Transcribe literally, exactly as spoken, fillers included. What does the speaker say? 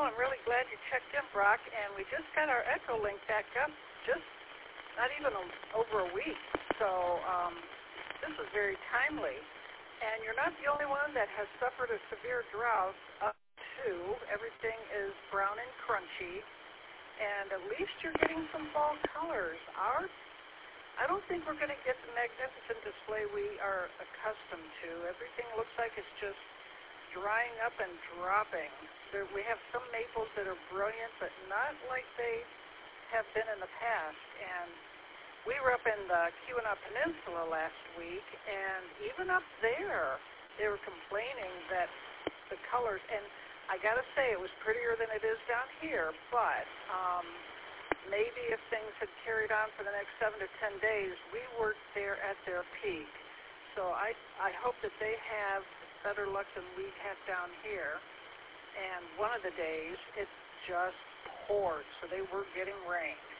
I'm really glad you checked in, Brock, and we just got our Echolink back up, just not even a, over a week, so um, this was very timely. And you're not the only one that has suffered a severe drought up to. Everything is brown and crunchy, and at least you're getting some fall colors. Our I don't think we're going to get the magnificent display we are accustomed to. Everything looks like it's just drying up and dropping. There, we have some maples that are brilliant, but not like they have been in the past. And we were up in the Keweenaw Peninsula last week, and even up there, they were complaining that the colors, and I got to say, it was prettier than it is down here, but um, maybe if things had carried on for the next seven to ten days, we weren't there at their peak. So I, I hope that they have better luck than we had down here. And one of the days, it just poured, so they were getting rain.